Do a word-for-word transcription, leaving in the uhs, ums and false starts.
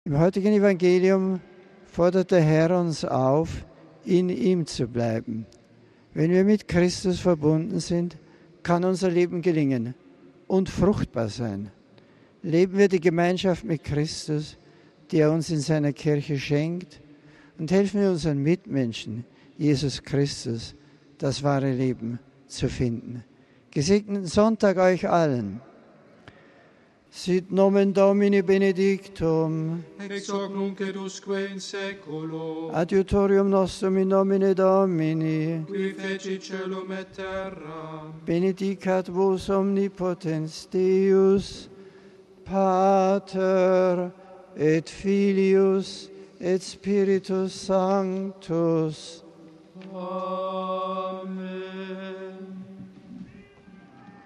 Im heutigen Evangelium fordert der Herr uns auf, in ihm zu bleiben. Wenn wir mit Christus verbunden sind, kann unser Leben gelingen und fruchtbar sein. Leben wir die Gemeinschaft mit Christus, die er uns in seiner Kirche schenkt, und helfen wir unseren Mitmenschen, Jesus Christus, das wahre Leben zu finden. Gesegneten Sonntag euch allen. Sit nomen Domini benedictum. Ex hoc nunc et usque in seculo. Adiutorium nostrum in nomine Domini. Qui fecit caelum et terra. Benedicat vos omnipotens Deus, Pater et Filius et Spiritus Sanctus. Amen.